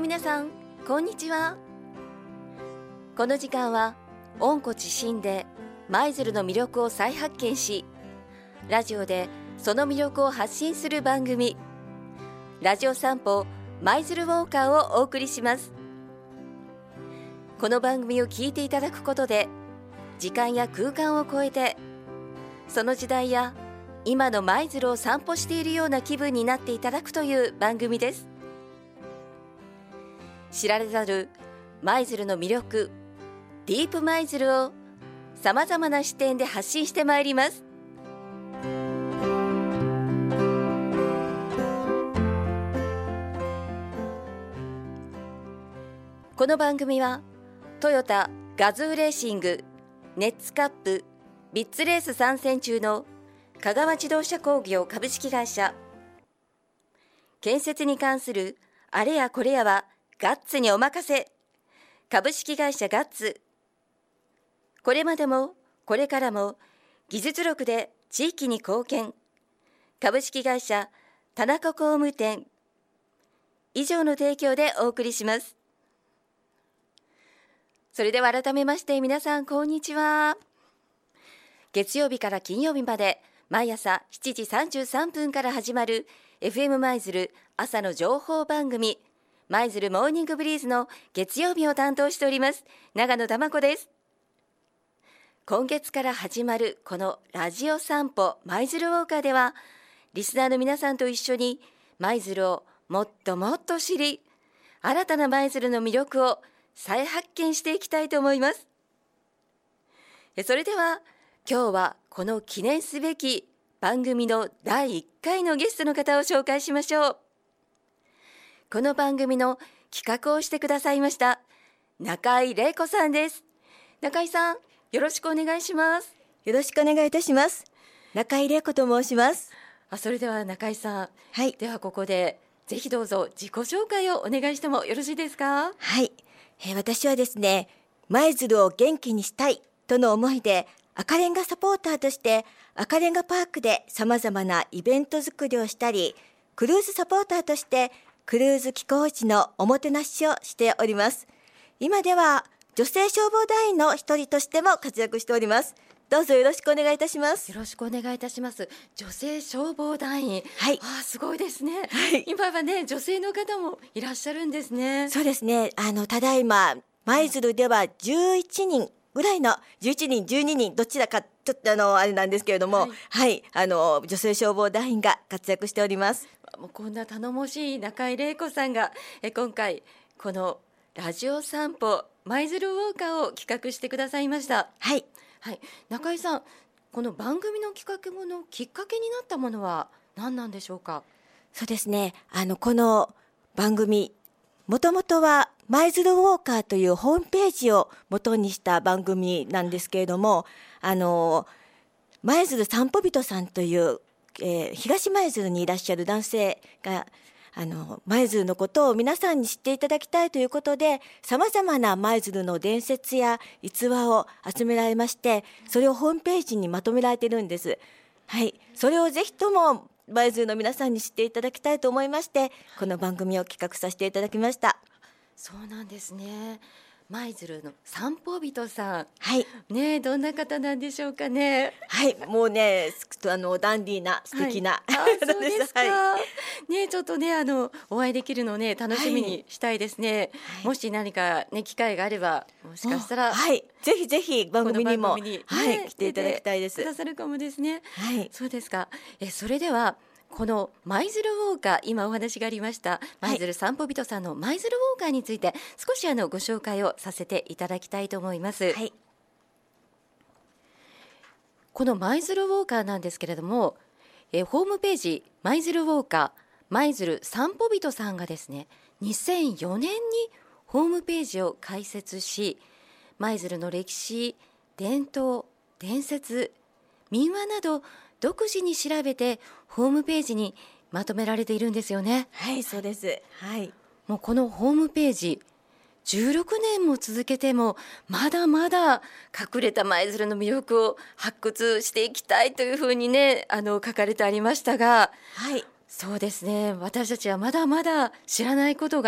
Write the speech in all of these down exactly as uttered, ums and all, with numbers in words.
皆さん、こんにちは。この時間は温故知新で舞鶴の魅力を再発見し、ラジオでその魅力を発信する番組、ラジオ散歩舞鶴ウォーカーをお送りします。この番組を聞いていただくことで、時間や空間を超えて、その時代や今の舞鶴を散歩しているような気分になっていただくという番組です。知られざる舞鶴の魅力、ディープ舞鶴をさまざまな視点で発信してまいります。この番組はトヨタガズーレーシング、ネッツカップ、ビッツレース参戦中の香川自動車工業株式会社、建設に関するあれやこれやはガッツにお任せ株式会社ガッツ、これまでもこれからも技術力で地域に貢献株式会社田中工務店、以上の提供でお送りします。それでは改めまして皆さん、こんにちは。月曜日から金曜日まで毎朝しちじさんじゅうさんぷんから始まる エフエム 舞鶴朝の情報番組、舞鶴モーニングブリーズの月曜日を担当しております長野珠子です。今月から始まるこのラジオ散歩舞鶴ウォーカーでは、リスナーの皆さんと一緒に舞鶴をもっともっと知り、新たな舞鶴の魅力を再発見していきたいと思います。それでは今日はこの記念すべき番組のだいいっかいのゲストの方を紹介しましょう。この番組の企画をしてくださいました中井玲子さんです。中井さん、よろしくお願いします。 よろしくお願いいたします。中井玲子と申します。 あ、それでは中井さん、 はい、 ではここでぜひどうぞ自己紹介をお願いしてもよろしいですか？ はい、えー、私はですね、舞鶴を元気にしたいとの思いで赤レンガサポーターとして赤レンガパークでさまざまなイベント作りをしたり、クルーズサポーターとしてクルーズ寄港地のおもてなしをしております。今では女性消防団員の一人としても活躍しております。どうぞよろしくお願いいたします。 よろしくお願いいたします。女性消防団員、 はい、 あ、すごいですね、 はい、 今はね女性の方もいらっしゃるんですね。 そうですね、あのただいま舞鶴ではじゅういちにんぐらいのじゅういちにんじゅうににんどちらかちょっとあのあれなんですけれども、はい、はい、あの女性消防団員が活躍しております。 もうこんな頼もしい中井玲子さんがえ今回このラジオ散歩舞鶴ウォーカーを企画してくださいました。 はい、 はい、中井さん、この番組の企画のきっかけになったものは何なんでしょうか？ そうですね、あのこの番組もともとは舞鶴ウォーカーというホームページを元にした番組なんですけれども、あの舞鶴散歩人さんという、えー、東舞鶴にいらっしゃる男性があの舞鶴のことを皆さんに知っていただきたいということで、さまざまな舞鶴の伝説や逸話を集められまして、それをホームページにまとめられているんです。はい、それをぜひとも舞鶴の皆さんに知っていただきたいと思いまして、この番組を企画させていただきました。 そうなんですね。舞鶴の散歩人さん、 はい、 ね、どんな方なんでしょうかね。 はい、もうね、あのダンディーな素敵な、 はい、あ、そうですか、 はい、 ね、ちょっとねあのお会いできるのをね楽しみにしたいですね。はい、もし何かね機会があれば、もしかしたら、 はい、ぜひぜひ番組にもこの番組に、ね、 はい、来ていただきたいです。 くださるかもですね。 はい、 そうですか。えそれではこの舞鶴ウォーカー、今お話がありました舞鶴散歩人さんの舞鶴ウォーカーについて少しあのご紹介をさせていただきたいと思います。 はい、 この舞鶴ウォーカーなんですけれども、えホームページ舞鶴ウォーカー舞鶴散歩人さんがですね、にせんよねんにホームページを開設し、舞鶴の歴史、伝統、伝説、民話など独自に調べてホームページにまとめられているんですよね。 はい、そうです。はい、 もうこのホームページじゅうろくねんも続けてもまだまだ隠れた舞鶴の魅力を発掘していきたいというふうにね、あの書かれてありましたが、 はい、 そうですね、私たちはまだまだ知らないことが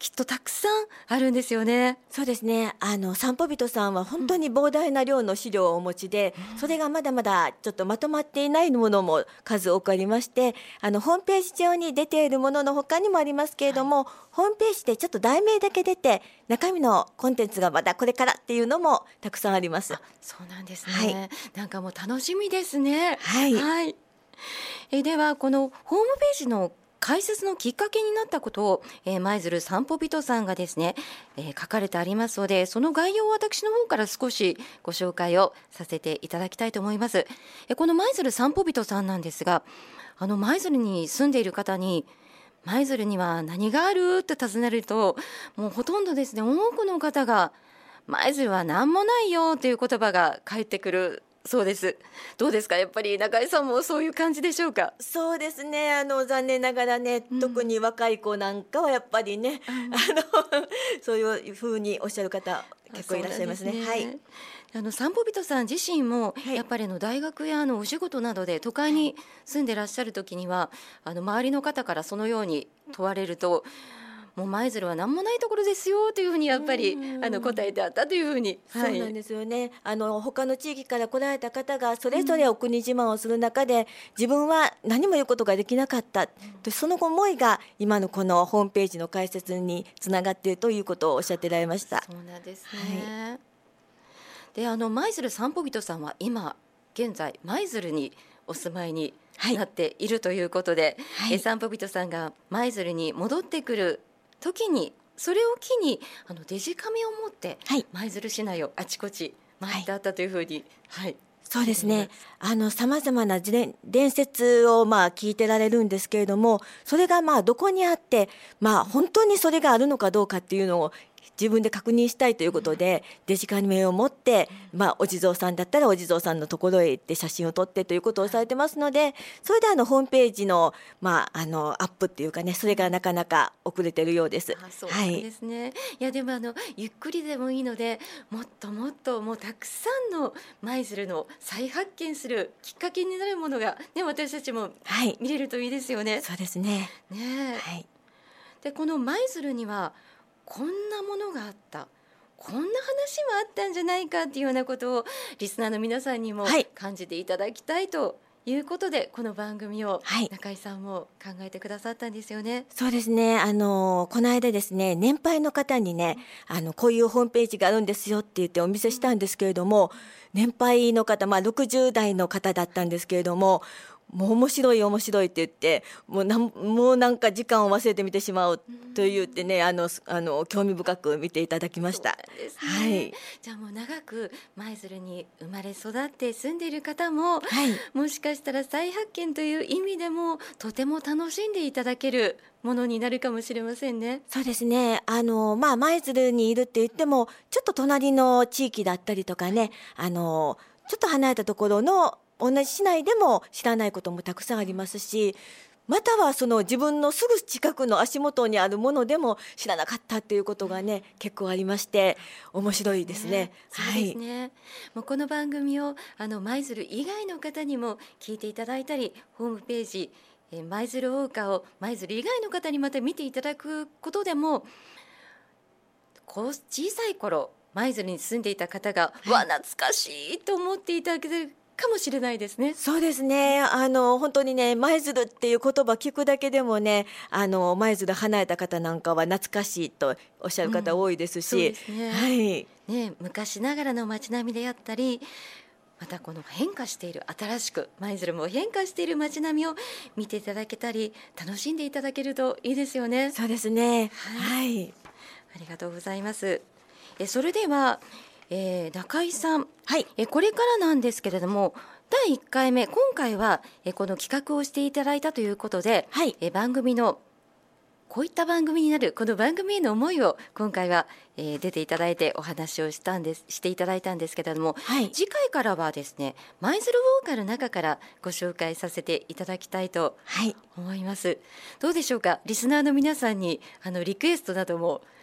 きっとたくさんあるんですよね。 そうですね。あの散歩人さんは本当に膨大な量の資料をお持ちで、うん、それがまだまだちょっとまとまっていないものも数多くありまして、あのホームページ上に出ているものの他にもありますけれども、はい、ホームページでちょっと題名だけ出て中身のコンテンツがまだこれからっていうのもたくさんあります。 あ、そうなんですね。はい、なんかもう楽しみですね。 はい。 はい、えではこのホームページの開設のきっかけになったことを、えー、舞鶴散歩人さんがですね、えー、書かれてありますので、その概要を私の方から少しご紹介をさせていただきたいと思います。えー、この舞鶴散歩人さんなんですが、あの舞鶴に住んでいる方に舞鶴には何があるって尋ねると、もうほとんどですね、多くの方が舞鶴は何もないよという言葉が返ってくるそうです。どうですか、やっぱり中井さんもそういう感じでしょうか。 そうですね、あの残念ながらね、うん、特に若い子なんかはやっぱりね、うん、あのそういうふうにおっしゃる方結構いらっしゃいますね。はい。 あの散歩人さん自身もやっぱりの大学やあのお仕事などで都会に住んでらっしゃる時には、あの周りの方からそのように問われると、もう舞鶴は何もないところですよというふうにやっぱりあの答えてあったというふうに、 はい、そうなんですよね。あの他の地域から来られた方がそれぞれお国自慢をする中で、うん、自分は何も言うことができなかったと、その思いが今のこのホームページの開設につながっているということをおっしゃってられました。 そうなんですね。はい、であの舞鶴散歩人さんは今現在舞鶴にお住まいになっているということで、はい、え散歩人さんが舞鶴に戻ってくる時にそれを機にあのデジカメを持って舞鶴市内をあちこち回ってあったというふうに、はい、はい、 そうですね。あの様々な伝説をまあ聞いてられるんですけれども、それがまあどこにあって、まあ本当にそれがあるのかどうかっていうのを自分で確認したいということで、デジカメを持って、まあ、お地蔵さんだったらお地蔵さんのところへ行って写真を撮ってということをされてますので、それであのホームページの、まあ、あのアップっていうかね、それがなかなか遅れてるようです。 あ、そうなんですね。はい、いやでもあのゆっくりでもいいので、もっともっともうたくさんの舞鶴の再発見するきっかけになるものが、ね、私たちも見れるといいですよね。はい、 そうですね。 ね、はい、でこの舞鶴にはこんなものがあった、こんな話もあったんじゃないかっていうようなことをリスナーの皆さんにも感じていただきたいということで、はい、この番組を中井さんも考えてくださったんですよね。はい、 そうですね。あのこの間ですね、年配の方にね、あのこういうホームページがあるんですよって言ってお見せしたんですけれども、年配の方、まあ、ろくじゅう代の方だったんですけれども、もう面白い面白いって言って、もうなんもうなんか時間を忘れて見てしまうと言ってね、あのあの興味深く見ていただきました。 そうですね。はい、じゃあもう長く舞鶴に生まれ育って住んでいる方も、はい、もしかしたら再発見という意味でもとても楽しんでいただけるものになるかもしれませんね。 そうですね。あのまあ舞鶴にいるって言っても、ちょっと隣の地域だったりとかね、あのちょっと離れたところの同じ市内でも知らないこともたくさんありますし、またはその自分のすぐ近くの足元にあるものでも知らなかったっていうことがね、結構ありまして面白いですね。 そうですね。はい、もうこの番組をあの舞鶴以外の方にも聞いていただいたり、ホームページえ舞鶴大岡を舞鶴以外の方にまた見ていただくことでも、こう小さい頃舞鶴に住んでいた方が、はい、わ懐かしいと思っていただけるかもしれないですね。 そうですね。あの本当にね、舞鶴っていう言葉聞くだけでもね、あの舞鶴離れた方なんかは懐かしいとおっしゃる方多いですし、うん、そうですね。はい、 ね、昔ながらの街並みであったり、またこの変化している、新しく舞鶴も変化している街並みを見ていただけたり楽しんでいただけるといいですよね。 そうですね。はい、はい、 ありがとうございます。えそれではえー、中井さん、 はい、 えこれからなんですけれども、だいいっかいめ今回はえこの企画をしていただいたということで、はい、え番組のこういった番組になる、この番組への思いを今回は、えー、出ていただいてお話をしたんですしていただいたんですけれども、はい、次回からはですね、舞鶴ウォーカーの中からご紹介させていただきたいと思います。はい、どうでしょうか、リスナーの皆さんにあのリクエストなども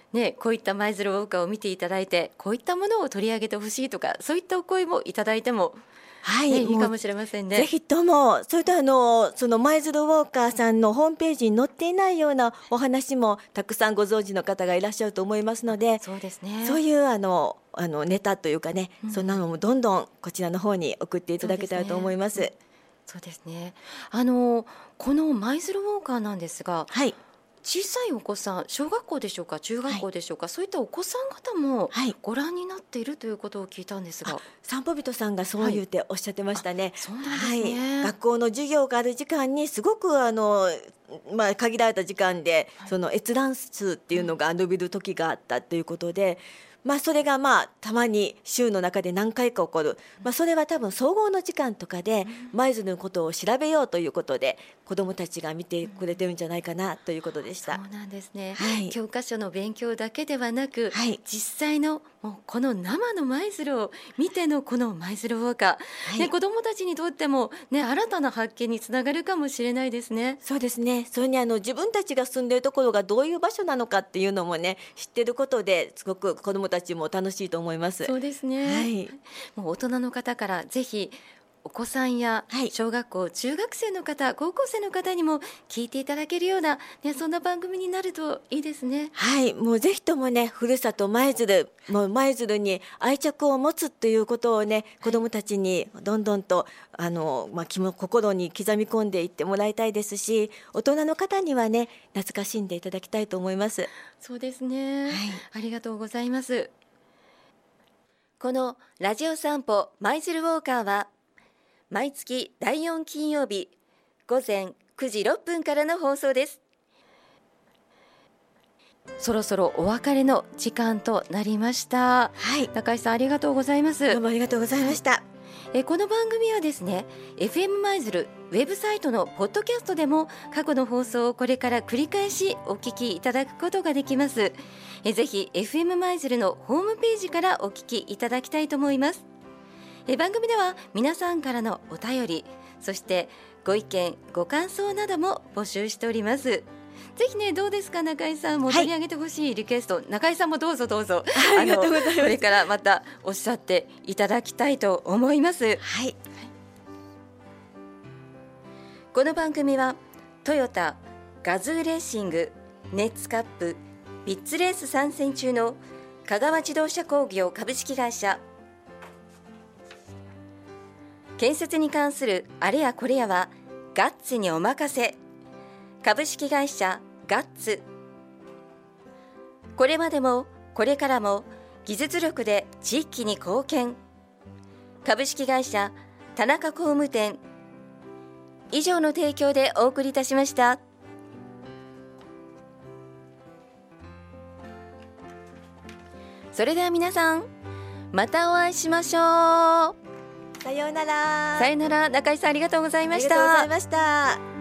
ね、こういった舞鶴ウォーカーを見ていただいて、こういったものを取り上げてほしいとか、そういったお声もいただいても、 はい、 ね、いいかもしれませんね。 ぜひとも、それとあのその舞鶴ウォーカーさんのホームページに載っていないようなお話もたくさんご存知の方がいらっしゃると思いますので、 そうですね、 そういうあのあのネタというかね、うん、そんなのもどんどんこちらの方に送っていただけたらと思います。 そうですね、あのこの舞鶴ウォーカーなんですが、 はい、 小さいお子さん、小学校でしょうか、中学校でしょうか、はい、そういったお子さん方もご覧になっているということを聞いたんですが、はい、 散歩人さんがそう言っておっしゃってましたね。 はい、そうなんですね、 はい、学校の授業がある時間にすごくあの、まあ、限られた時間で、はい、その閲覧数っていうのが伸びる時があったということで、まあ、それがまあたまに週の中で何回か起こる、まあ、それは多分総合の時間とかで舞鶴のことを調べようということで子どもたちが見てくれてるんじゃないかなということでした。 そうなんですね、 はい、 教科書の勉強だけではなく、 はい、 実際のもうこの生の舞鶴を見てのこの舞鶴ウォーカー、はいね、子どもたちにとっても、ね、新たな発見につながるかもしれないですね。 そうですね、それにあの自分たちが住んでいるところがどういう場所なのかっていうのもね知ってることですごく子どもたちも楽しいと思います。 そうですね、 はい、 もう大人の方からぜひお子さんや小学校、はい、中学生の方、高校生の方にも聞いていただけるような、ね、そんな番組になるといいですね。 はい、もうぜひともねふるさと舞鶴、もう舞鶴に愛着を持つということをね子どもたちにどんどんとあの、まあ、心に刻み込んでいってもらいたいですし、大人の方にはね懐かしんでいただきたいと思います。 そうですね、はい、ありがとうございます。このラジオ散歩舞鶴ウォーカーは毎月だいよん金曜日午前くじろっぷんからの放送です。そろそろお別れの時間となりました。 はい、 中井さんありがとうございます。 どうもありがとうございました。 えこの番組はですね エフエム 舞鶴ウェブサイトのポッドキャストでも過去の放送をこれから繰り返しお聞きいただくことができます。えぜひ エフエム 舞鶴のホームページからお聞きいただきたいと思います。え番組では皆さんからのお便り、そしてご意見ご感想なども募集しております。ぜひね、どうですか中井さん、も取り上げてほしいリクエスト、はい、中井さんもどうぞどうぞありがとうございます。 これからまたおっしゃっていただきたいと思います。 はい、 この番組はトヨタ、ガズーレーシング、ネッツカップ、ビッツレース参戦中の香川自動車工業株式会社、建設に関するあれやこれやはガッツにお任せ株式会社ガッツ、これまでもこれからも技術力で地域に貢献株式会社田中工務店、以上の提供でお送りいたしました。それでは皆さんまたお会いしましょう。 さようなら。 さようなら。中井さんありがとうございました。 ありがとうございました。